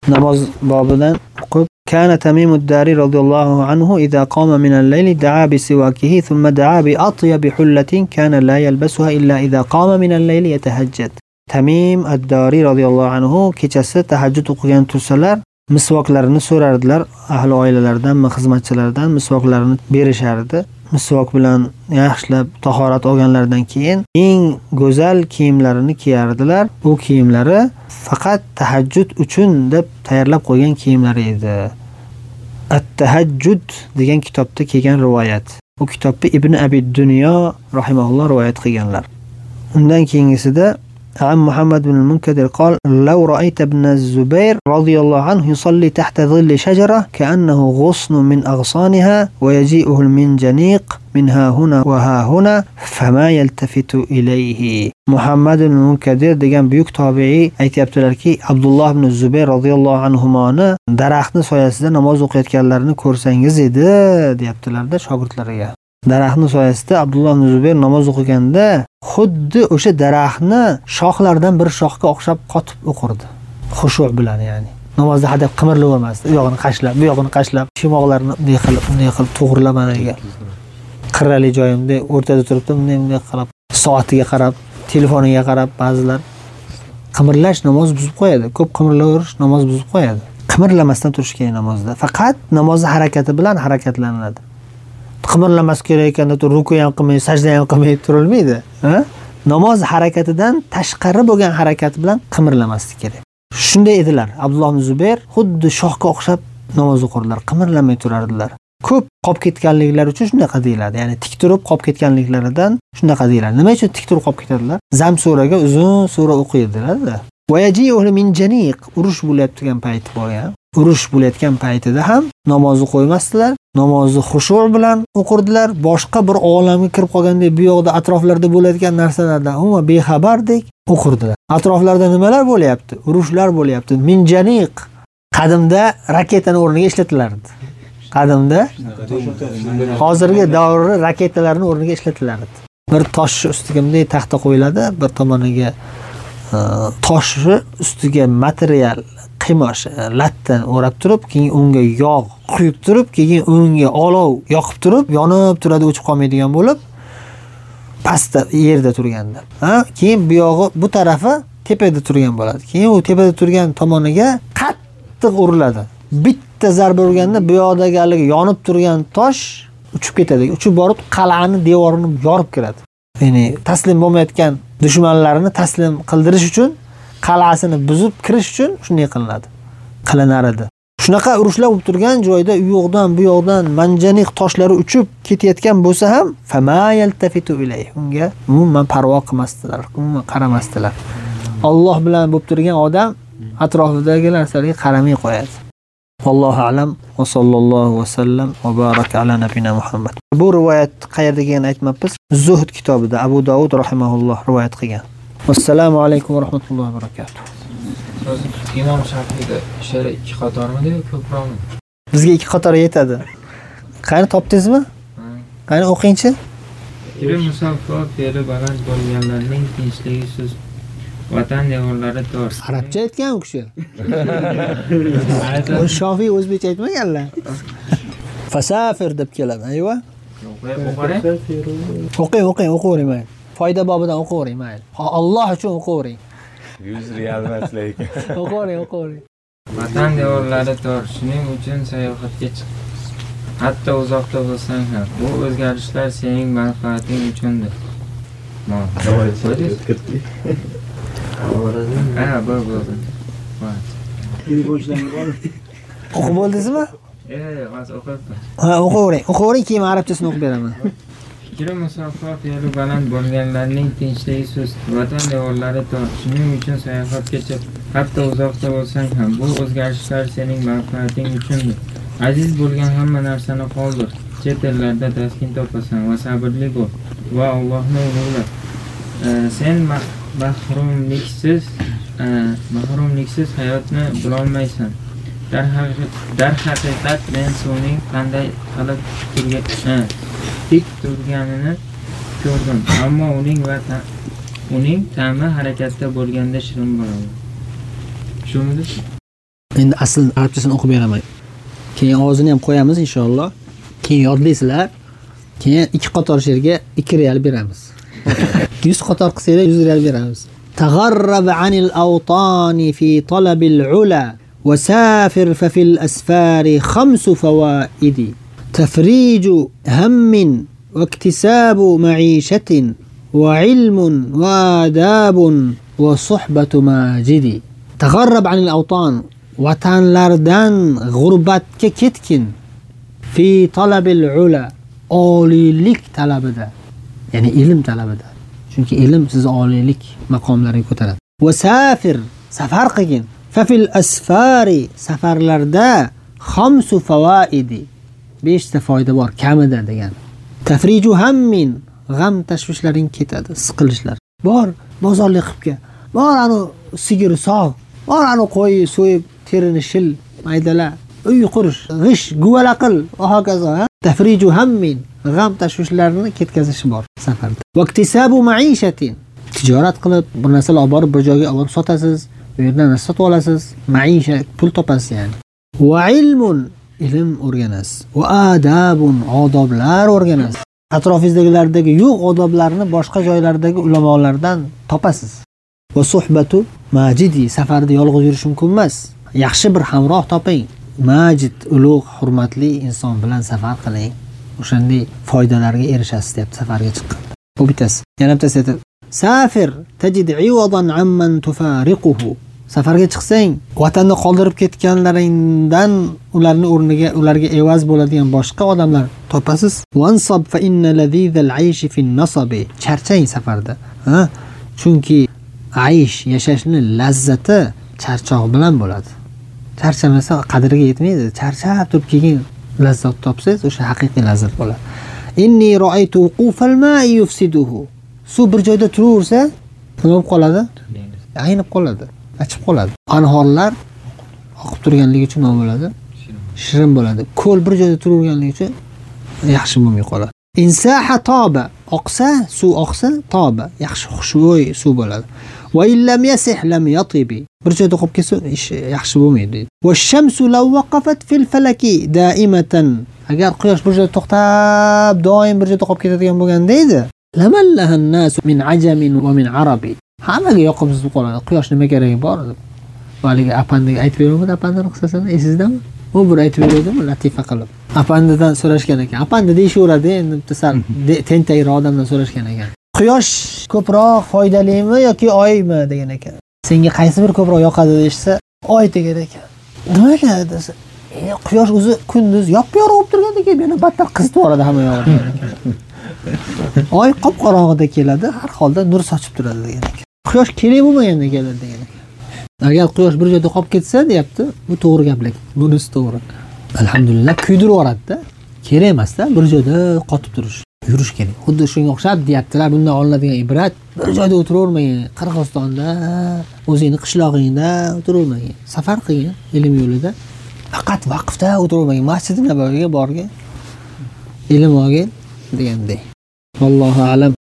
namoz bobidan o'qib كان تميم الداري رضي الله عنه إذا قام من الليل دعا بسواكه ثم دعا بأطيب حلة كان لا يلبسها إلا إذا قام من الليل يتهجد. Tamim ad-Dari radhiyallohu anhu kechasi tahajjud o'qigan tursalar, misvoklarini so'rardilar, ahli oilalaridan, xizmatchilardan misvoklarini berishardi. Misvok bilan yaxshilab tahorat olganlaridan keyin eng go'zal kiyimlarini kiyardilar. U kiyimlari faqat tahajjud uchun deb tayyorlab qo'ygan kiyimlari edi. At-Tahajjud degan kitobda kelgan rivoyat. Bu kitobni Ibn Abi Dunyo rahimahulloh rivoyat qilganlar. Undan keyingisida عن محمد بن المنكدر قال لو رأيت ابن الزبير رضي الله عنه يصلي تحت ظل شجرة كأنه غصن من أغصانها ويجيئه المنجنيق منها هنا وها هنا فما يلتفت إليه. محمد بن المنكدر degan buyuk tabiiy aytibdilarki, Abdullah ibn Zubayr radhiyallohu anhumoni daraxtni soyasida namoz o'qiyotganlarini ko'rsangiz edi, deyaptilar-da shogirdlariga. Daraxtning soyasida Abdullah ibn Zubayr namoz o'qiganda xuddi o'sha daraxtni shoxlardan bir shoxga o'xshab qotib o'qirdi. Xushu' bilan, ya'ni namozda hadab qimirlab emasdi. U yog'ini qashlab, bu yog'ini qashlab, shimoqlarini bunday qilib to'g'rilab anaga qirrali joyimda o'rtada turibdi, bunday qilib soatiga qarab, telefoniga qarab ba'zilar qimirlash namoz buzib qo'yadi. Ko'p qimirlaverish namoz buzib qo'yadi. Qimirlamasdan turish kerak namozda. Faqat namozning harakati bilan harakatlanadi. Qimirlamas kerak ekanda ruku ham qilmay, sajda ham qilmay turilmaydi. Namoz harakatidan tashqari bo'lgan harakat bilan qimirlamaslik kerak. Shunday edilar. Abdulloh ibn Zubayr xuddi shoxga o'xshab namoz o'qirdilar, qimirlamay turardilar. Ko'p qolib ketganliklari uchun shunaqa deyiladi. Ya'ni tik turib qolib ketganliklaridan shunaqa deyiladi. Nima uchun tik turib qolib ketadilar? Zam suraga uzun sura o'qiydilar-da. Va yaji'u min janiq, urush bo'layotgan payti bo'lgan. Urush bo'layotgan paytida ham namozni qo'ymasdilar. Namozni xushu' bilan o'qirdilar. Boshqa bir olamga kirib qolgandek, bu yoqda atroflarda bo'layotgan narsalardan umuman bexabardek o'qirdilar. Atroflarda nimalar bo'layapti? Urushlar bo'layapti. Min janiq qadimda raketani o'rniga ishlatilardi. Qadimda hozirgi davrda raketalarning o'rniga ishlatilardi. Bir tosh ustiga bunday taxta qo'yiladi, bir tomoniga toshni ustiga material qimosh latdan o'rab turib, keyin unga yog' quyib turib, keyin unga olov yoqib turib, yonib turadi, o'chib qolmaydigan bo'lib, pastda yerda turganda. Keyin bu yog'i bu tarafi tepada turgan bo'ladi. Keyin u tepada turgan tomoniga qattiq uriladi. Bitta zarba urganda bu yoqdagi yonib turgan tosh uchib ketadi. Uchib borib qal'ani devorini yorib kiradi. Ya'ni taslim bo'lmayotgan dushmanlarini taslim qildirish uchun, qal'asini buzib kirish uchun shunday qilinar edi. Shunaqa urushlar bo'lib turgan joyda u yoqdan bu yoqdan manjaniq toshlari uchib ketayotgan bo'lsa ham fama yaltafitu ilayh, unga umuman parvo qilmasdilar, umuman qaramasdilar. Alloh bilan bo'lib turgan odam atrofidagi narsalarga qaramay qo'yadi. Allohu a'lam va sallallohu va sallam va baraka ala nabiyina Muhammad. Bu rivoyat qayerda kelganini aytmabmiz. Zuhd kitobida Abu Dawud rahimahulloh rivoyat qilgan. Assalomu alaykum va rahmatullohi va barakatuh. Imom Shafiyda ishora 2 qatormidi, ko'proqmi? Bizga 2 qator yetadi. Qani topdingizmi? Qani o'qingchi? Kirim musaffo fe'li baland bo'lganlarning tinchligi siz vatan devorlari tor. Arabcha aytgan u kishi. Shofiy o'zbekcha aytmaganlar. Fasafir deb keladi, ayva. O'qing. Foyda bobidan o'qing, mayli. Alloh uchun o'qing. 100 riyal emas lekin. O'qing. Vatan devorlari tor, shuning uchun sayohatga chiq. Hatto uzoqda bo'lsang ham, bu o'zgarishlar sening manfaating uchundir. O'qib bo'ldingizmi? Hozir o'qibman. O'qing, keyin arabchasini o'qib beraman. Fikri musaffo fe'li baland bo'lganlarning tinchligi so'z, vatan devorlari tor, shuning uchun sayohatga chiq. Hatto uzoqda bo'lsang ham, bu o'zgarishlar sening manfaating uchundir. Aziz bo'lgan hamma narsani qoldir. Chet ellarda taskin topasan va sabrli bo'l va Allohni ulug'la. Sen mahrumliksiz hayotni bilolmaysan. Darhaqiqat men suvning qanday qilib tik turganini ko'rdim, ammo uning ta'mi harakatda bo'lganda shirin bo'ladi. Tushundingizmi? Endi asl arabchasini o'qib beraman. Keyin og'zini ham qo'yamiz inshaalloh. Keyin yodlaysizlar. Keyin 2 qator she'rga 2 real beramiz. 100 qator qilsanglar 100 real beramiz. تغرب عن الأوطان في طلب العلا وسافر ففي الأسفار 5 فوائد تفريج هم واكتساب معيشة وعلم وآداب وصحبة ماجد. تغرب عن الأوطان vatanlardan g'urbatga ketgin fi talabil ula oliylik talabida, ya'ni ilm talabida. Chunki ilm siz oliylik maqomlariga ko'taradi. Wasafir, safar qilgin. Fa fil asfari, safarlarda 5 fawaidi, 5 ta foyda bor kamida degan. Tafriju hammin, g'am tashvishlaring ketadi, siqilishlar. Bor bozorlik qilibga. Bor anu sigir sog', bor anu qo'y so'yib terini shil, maydala, uy qurish, g'ish, guvala qil va hokazo. Tafriju hammin, g'am tashvishlarni ketkazishi bor safarda. Vaqtisabu maishatin, tijorat qilib, bir narsalar olib borib bir joyga olib sotasiz, u yerdan narsa sotib olasiz, maisha pul topasiz ya'ni. Va ilmun, ilm o'rganasiz. Va adabun, odoblar o'rganasiz. Atrofingizdagilardagi yo'q odoblarni boshqa joylardagi ulamolardan topasiz. Va suhbatu majidi, safarda yolg'iz yurish mumkin emas. Yaxshi bir hamroh toping. Majid, ulug', hurmatli inson bilan safar qiling. O'shanday foydalarga erishasiz deb safarga chiqqan. Bu bittasi. Yana bittasi aytadi: "Safir tajid 'iwadan 'amman tufariquhu." Safarga chiqsang, vatanni qoldirib ketganlaringdan ularning o'rniga ularga evaz bo'ladigan boshqa odamlar topasiz. "Wansab fa inna ladhizal 'ayshi fi an-nasabi." Charchang safarda. Chunki aysh, yashashning lazzati charchoq bilan bo'ladi. Charchamasa qadriga yetmaydi. Charchab turib keyin lazzat topsangiz, o'sha haqiqiy lazzat bo'ladi. Inni ra'aytu wuqufal ma'i yufsiduhu. Suv bir joyda turaversa, nima bo'lib qoladi? Aynib qoladi, achib qoladi. Anhorlar oqib turganligi uchun nima bo'ladi? Shirin bo'ladi. Ko'l bir joyda turaverganligi uchun yaxshi bo'lmay qoladi. Insaha toba, oqsa, suv oqsa, toba, yaxshi xushbo'y suv bo'ladi. Va illam yasih lam yatibi. Bir joyda qolib ketsa, ish yaxshi bo'lmaydi. Va shamsu law waqafat fil falaki daimatan. Agar quyosh bir joyda to'xtab, doim bir joyda qolib ketadigan bo'lganda edi, lamallaha an-nas min ajamin va min arabi. Hammaga yoqimsiz qoladi. Quyosh nima keragi bor deb. Valiga apandiga aytib beraman, apandani qissasini esizdami? U bir aytib berdi-mi, latifa qilib. Apandidan so'rashgan ekan. Apandi deyishaveradi, endi sal tentakroq odamdan so'rashgan ekan. Quyosh ko'proq foydalimi yoki oymi degan ekan. Senga qaysi bir ko'proq yoqadi desa, oy degan ekan. Nimaga desa, quyosh o'zi kunduz yop-yorug' bo'lib turganda keyin yana battar qizitib yuboradi hamma yog'ini. Oy qop-qorong'ida keladi, har holda nur sochib turadi degan ekan. Quyosh kerak bo'lmaganda keladi degan ekan. Agar quyosh bir joyda qolib ketsa, deyapti, bu to'g'ri gap lekin. Bunisi to'g'ri. Alhamdulillah, kuydirib yuboradi-da. Kerak emas-da bir joyda qotib turish. Yurish kerak. Xuddi shunga o'xshab deyaptilar, bundan olinadigan ibrat, bir joyda o'tiravermagin. Qirg'izistonda, o'zingizning qishlog'ingda o'tiravermagin. Safar qilgin ilm yo'lida. Faqat vaqfda o'tiravermagin. Masjid Nabaviyga borgin. Ilm olgin degandek. Vallohu a'lam.